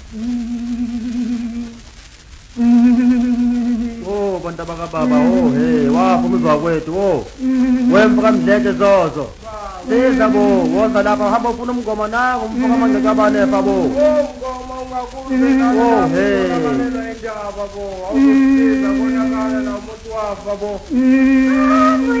Oh bantu bakababa oh hey waphuma izwakwethu oh wemfuka mdleke zozo siza bo woza lapha hamba ufuna umngoma nangu umfuka mangekabane fa bo Ngoma ungakhulumela oh hey indaba bo awusiza bonakala la umuntu wafa bo